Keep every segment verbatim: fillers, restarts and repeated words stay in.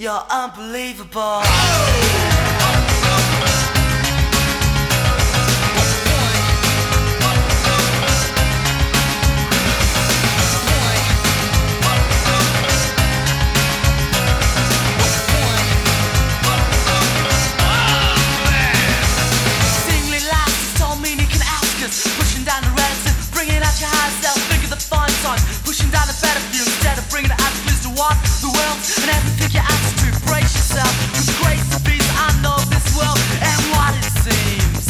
You're unbelievable. Singly lasts, it's all meaning can ask us. Pushing down the reds and bringing out your higher self. Think of the fun time, pushing down the better view instead of bringing it out to what the world and everything you ask to brace yourself. With grace and peace, I know this world and what it seems.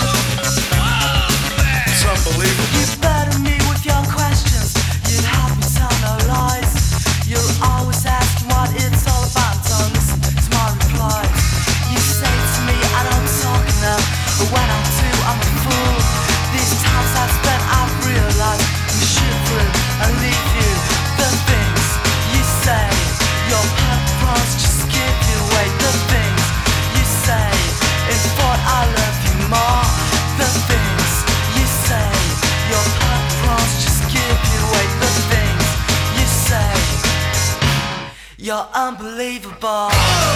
It's unbelievable. You burden me with your questions. You help me tell no lies. You're always asking what it's all about. Don't listen to my replies. You say to me I don't talk enough, but when I do, I'm a fool. These times I've spent, I've realized we shoot through and leave you the things you say. Your purpose just give you away. The things you say is what I love you more. The things you say. Your purpose just give you away. The things you say. You're unbelievable.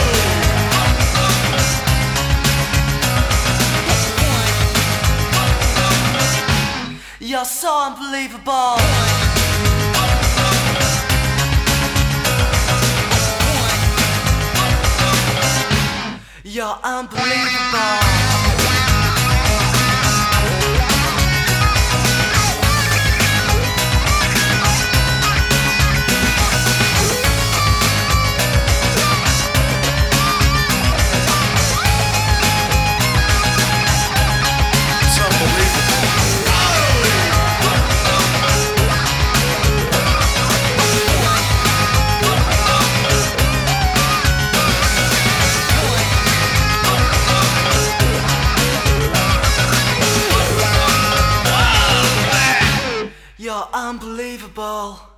You're so unbelievable. You're unbelievable. You're unbelievable.